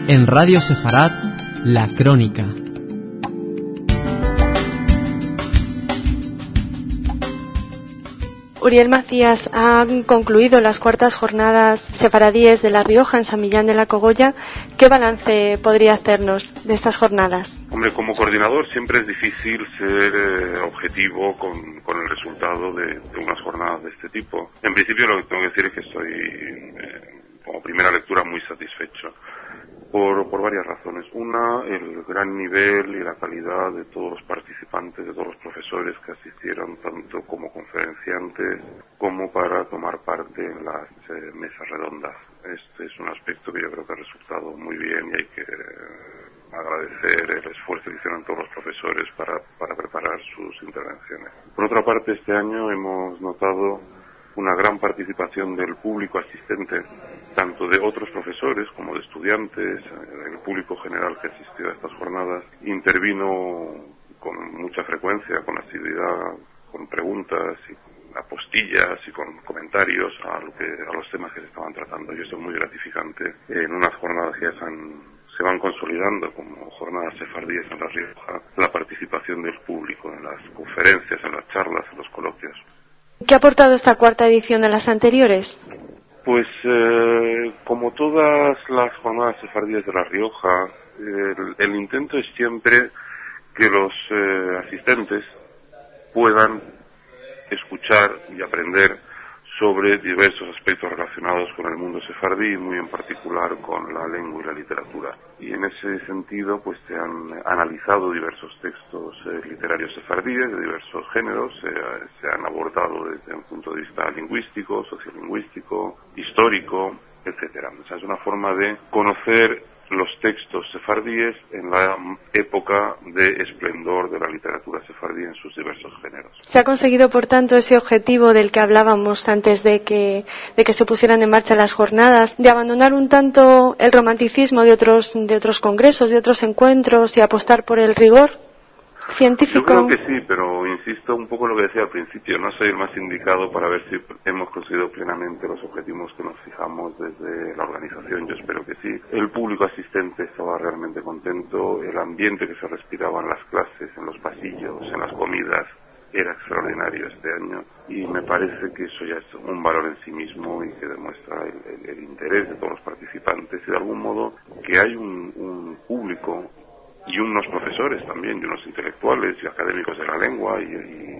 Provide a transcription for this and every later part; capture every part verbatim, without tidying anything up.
En Radio Sefarad, La Crónica. Uriel Macías, han concluido las cuartas jornadas sefaradíes de La Rioja en San Millán de la Cogolla. ¿Qué balance podría hacernos de estas jornadas? Hombre, como coordinador siempre es difícil ser eh, objetivo con, con el resultado de, de unas jornadas de este tipo. En principio lo que tengo que decir es que estoy, eh, como primera lectura, muy satisfecho. Por, por varias razones. Una, el gran nivel y la calidad de todos los participantes, de todos los profesores que asistieron, tanto como conferenciantes, como para tomar parte en las eh, mesas redondas. Este es un aspecto que yo creo que ha resultado muy bien y hay que eh, agradecer el esfuerzo que hicieron todos los profesores para, para preparar sus intervenciones. Por otra parte, este año hemos notado una gran participación del público asistente, tanto de otros profesores como de estudiantes. El público general que asistió a estas jornadas intervino con mucha frecuencia, con asiduidad, con preguntas y apostillas y con comentarios a, lo que, a los temas que se estaban tratando, y eso es muy gratificante en unas jornadas que ya se, han, se van consolidando como jornadas sefardíes en La Rioja, la participación del público en las conferencias, en las charlas, en los coloquios. ¿Qué ha aportado esta cuarta edición de las anteriores? Pues eh, como todas las jornadas sefardíes de La Rioja, el, el intento es siempre que los eh, asistentes puedan escuchar y aprender sobre diversos aspectos relacionados con el mundo sefardí, muy en particular con la lengua y la literatura. Y en ese sentido, pues se han analizado diversos textos eh, literarios sefardíes de diversos géneros, eh, se han abordado desde un punto de vista lingüístico, sociolingüístico, histórico, etcétera. O sea, es una forma de conocer los textos sefardíes en la época de esplendor de la literatura sefardí en sus diversos géneros. ¿Se ha conseguido, por tanto, ese objetivo del que hablábamos antes de que, de que se pusieran en marcha las jornadas, de abandonar un tanto el romanticismo de otros, de otros congresos, de otros encuentros y apostar por el rigor científico? Yo creo que sí, pero insisto un poco en lo que decía al principio, no soy el más indicado para ver si hemos conseguido plenamente los objetivos que nos fijamos desde la organización. Yo espero que sí. El público asistente estaba realmente contento, el ambiente que se respiraba en las clases, en los pasillos, en las comidas, era extraordinario este año, y me parece que eso ya es un valor en sí mismo y que demuestra el, el, el interés de todos los participantes y de algún modo que hay un, un público y unos profesores también, y unos intelectuales y académicos de la lengua, y, y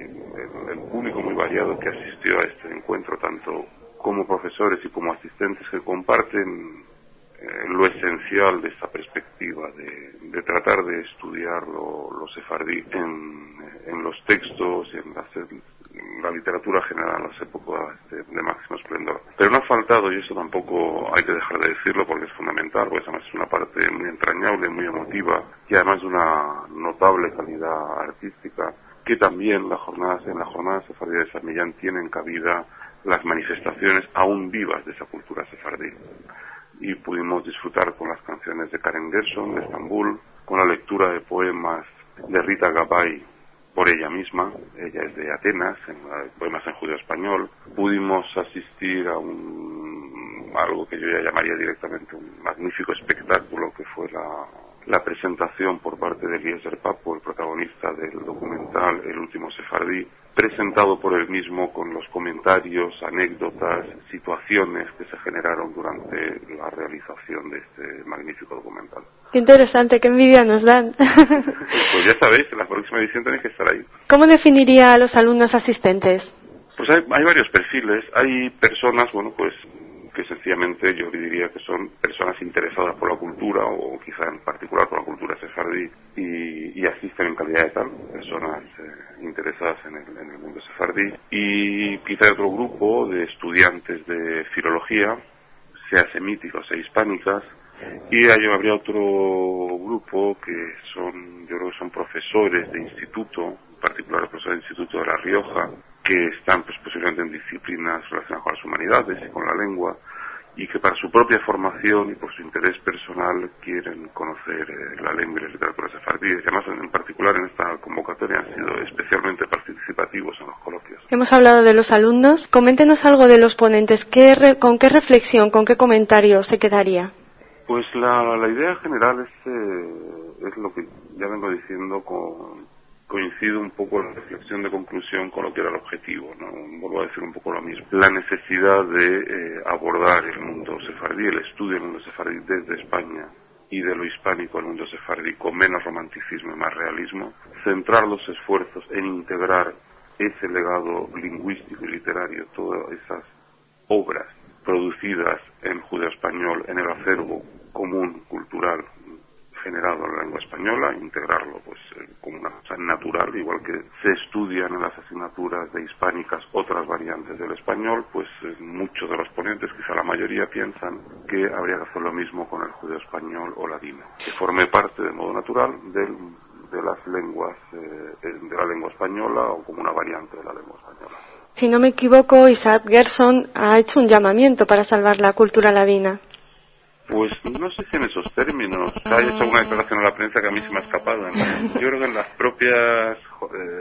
el, el público muy variado que asistió a este encuentro, tanto como profesores y como asistentes, que comparten eh, lo esencial de esta perspectiva de, de tratar de estudiar lo, lo sefardí en, en los textos y en las, en la literatura general en las épocas de, de máximo esplendor. Pero no ha faltado, y eso tampoco hay que dejar de decirlo porque es fundamental, porque además es una parte muy entrañable, muy emotiva, y además de una notable calidad artística, que también las jornadas, en las jornadas sefardíes de San Millán tienen cabida las manifestaciones aún vivas de esa cultura sefardí. Y pudimos disfrutar con las canciones de Karen Gerson de Estambul, con la lectura de poemas de Rita Gabay por ella misma, ella es de Atenas, en poemas en judeo español. Pudimos asistir a un algo que yo ya llamaría directamente un magnífico espectáculo, que fue la, la presentación por parte de Eliezer Papo, el protagonista del documental El último sefardí, presentado por él mismo con los comentarios, anécdotas, situaciones que se generaron durante la realización de este magnífico documental. Qué interesante, qué envidia nos dan. Pues ya sabéis, en la próxima edición tenéis que estar ahí. ¿Cómo definiría a los alumnos asistentes? Pues hay, hay varios perfiles. Hay personas, bueno, pues que sencillamente yo diría que son personas interesadas por la cultura, o quizá en particular por la cultura sefardí, y, y asisten en calidad de tal, personas eh, interesadas en el, en el mundo sefardí. Y quizá hay otro grupo de estudiantes de filología, sea semíticos e hispánicas, y hay, habría otro grupo que son, yo creo que son profesores de instituto, en particular profesores de instituto de La Rioja, que están pues posiblemente en disciplinas relacionadas con las humanidades y con la lengua, y que para su propia formación y por su interés personal quieren conocer eh, la lengua y la literatura sefardíes, y además en particular en esta convocatoria han sido especialmente participativos en los coloquios. Hemos hablado de los alumnos, coméntenos algo de los ponentes. ¿Qué re, ¿Con qué reflexión, con qué comentario se quedaría? Pues la, la idea general es, eh, es lo que ya vengo diciendo, con, coincide un poco la reflexión de conclusión con lo que era el objetivo, ¿no? Vuelvo a decir un poco lo mismo. La necesidad de eh, abordar el mundo sefardí, el estudio del mundo sefardí desde España y de lo hispánico al mundo sefardí con menos romanticismo y más realismo, centrar los esfuerzos en integrar ese legado lingüístico y literario, todas esas obras producidas en judeo-español, en el acervo común, cultural, generado en la lengua española, integrarlo pues eh, como una cosa natural, igual que se estudian en las asignaturas de hispánicas otras variantes del español, pues eh, muchos de los ponentes, quizá la mayoría, piensan que habría que hacer lo mismo con el judeo-español o ladino, que forme parte de modo natural del, de las lenguas, eh, de la lengua española o como una variante de la lengua española. Si no me equivoco, Isaac Gerson ha hecho un llamamiento para salvar la cultura ladina. Pues no sé si en esos términos. Ha hecho una declaración a la prensa que a mí se me ha escapado. ¿No? Yo creo que en las propias eh,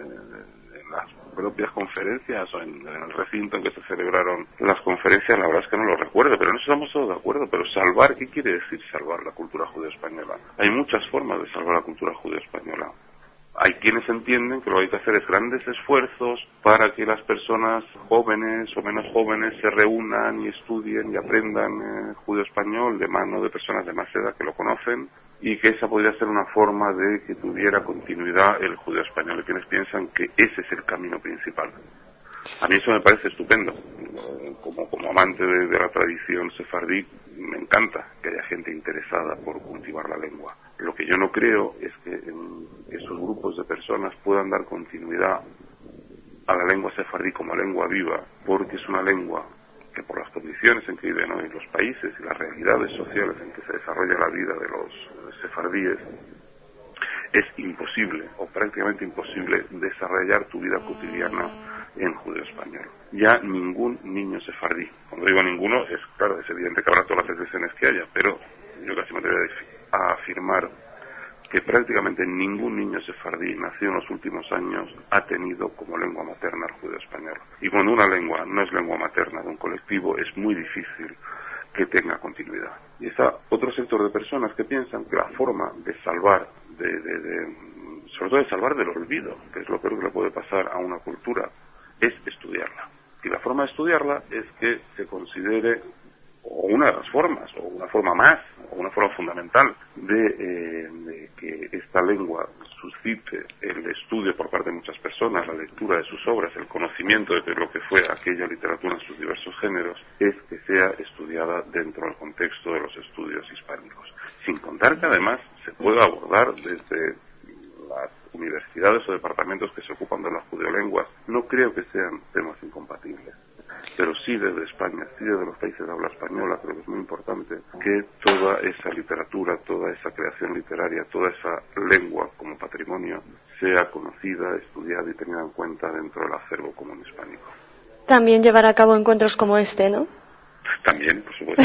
en las propias conferencias o en, en el recinto en que se celebraron las conferencias, la verdad es que no lo recuerdo, pero no estamos todos de acuerdo. Pero salvar, ¿qué quiere decir salvar la cultura judeo-española? Hay muchas formas de salvar la cultura judeo-española. Hay quienes entienden que lo que hay que hacer es grandes esfuerzos para que las personas jóvenes o menos jóvenes se reúnan y estudien y aprendan eh, judeo-español de mano de personas de más edad que lo conocen, y que esa podría ser una forma de que tuviera continuidad el judeo-español. Hay quienes piensan que ese es el camino principal. A mí eso me parece estupendo. Como, como amante de, de la tradición sefardí, me encanta que haya gente interesada por cultivar la lengua. Lo que yo no creo es que en esos grupos de personas puedan dar continuidad a la lengua sefardí como lengua viva, porque es una lengua que, por las condiciones en que viven hoy los países y las realidades sociales en que se desarrolla la vida de los sefardíes, es imposible o prácticamente imposible desarrollar tu vida cotidiana en judeo-español. Ya ningún niño sefardí, cuando digo ninguno, es claro, es evidente que habrá todas las excepciones que haya, pero yo casi me atrevo a afirmar que prácticamente ningún niño sefardí nacido en los últimos años ha tenido como lengua materna el judeo-español. Y cuando una lengua no es lengua materna de un colectivo, es muy difícil que tenga continuidad. Y está otro sector de personas que piensan que la forma de salvar, de, de, de, sobre todo de salvar del olvido, que es lo peor que le puede pasar a una cultura, es estudiarla. Y la forma de estudiarla es que se considere, o una de las formas, o una forma más, o una forma fundamental de, eh, de que esta lengua suscite el estudio por parte de muchas personas, la lectura de sus obras, el conocimiento de lo que fue aquella literatura en sus diversos géneros, es que sea estudiada dentro del contexto de los estudios hispánicos. Sin contar que además se puede abordar desde las universidades o departamentos que se ocupan de las judeolenguas. No creo que sean temas incompatibles, pero sí desde España, sí desde los países de habla española, creo que es muy importante que toda esa literatura, toda esa creación literaria, toda esa lengua como patrimonio sea conocida, estudiada y tenida en cuenta dentro del acervo común hispánico. También llevar a cabo encuentros como este, ¿no? También, por supuesto.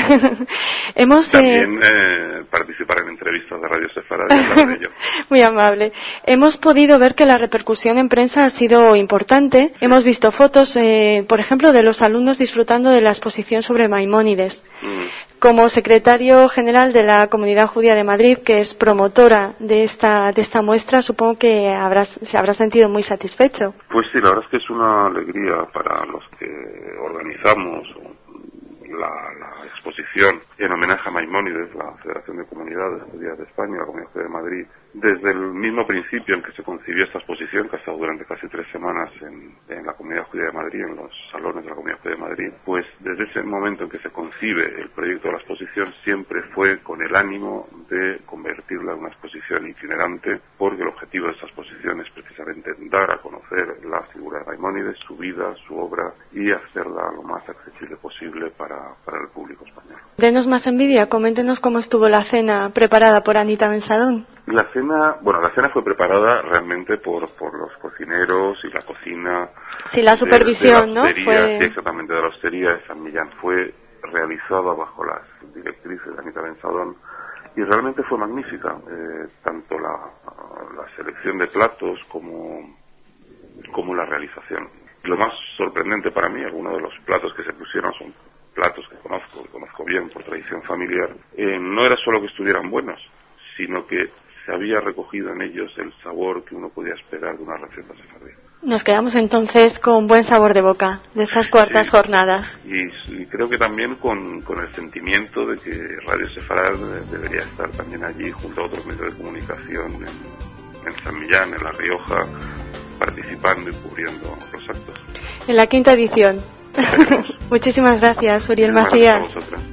Hemos, También eh... eh, participar en entrevistas de Radio Sefarad y hablar de ello. Muy amable. Hemos podido ver que la repercusión en prensa ha sido importante. Hemos visto fotos, eh, por ejemplo, de los alumnos disfrutando de la exposición sobre Maimónides. Mm. Como secretario general de la Comunidad Judía de Madrid, que es promotora de esta de esta muestra, supongo que habrás, se habrá sentido muy satisfecho. Pues sí, la verdad es que es una alegría para los que organizamos La, la exposición en homenaje a Maimónides, la Federación de Comunidades Judías de España, la Comunidad Judía de Madrid, desde el mismo principio en que se concibió esta exposición, que ha estado durante casi tres semanas en, en la Comunidad Judía de Madrid, en los salones de la Comunidad Judía de Madrid, pues desde ese momento en que se concibe el proyecto de la exposición siempre fue con el ánimo de convertirla en una exposición itinerante, porque el objetivo de esta exposición es precisamente dar a conocer la figura de Maimónides, su vida, su obra, y hacerla lo más accesible posible para para el público español. Denos más envidia, coméntenos cómo estuvo la cena preparada por Anita Bensadón. La cena, bueno, la cena fue preparada realmente por por los cocineros y la cocina. Sí, la supervisión, de, de la hostería, ¿no? Fue... sí, exactamente, de la hostería de San Millán. Fue realizada bajo las directrices de Anita Bensadón y realmente fue magnífica, eh, tanto la, la selección de platos como, como la realización. Lo más sorprendente para mí, algunos de los platos que se pusieron son platos que conozco, que conozco bien por tradición familiar, eh, no era solo que estuvieran buenos, sino que se había recogido en ellos el sabor que uno podía esperar de una receta sefardí. Nos quedamos entonces con buen sabor de boca de estas cuartas sí, jornadas. Y, y creo que también con, con el sentimiento de que Radio Sefarad debería estar también allí junto a otros medios de comunicación en, en San Millán, en La Rioja, participando y cubriendo los actos. En la quinta edición. Muchísimas gracias, Uriel Macías. Gracias a vosotras.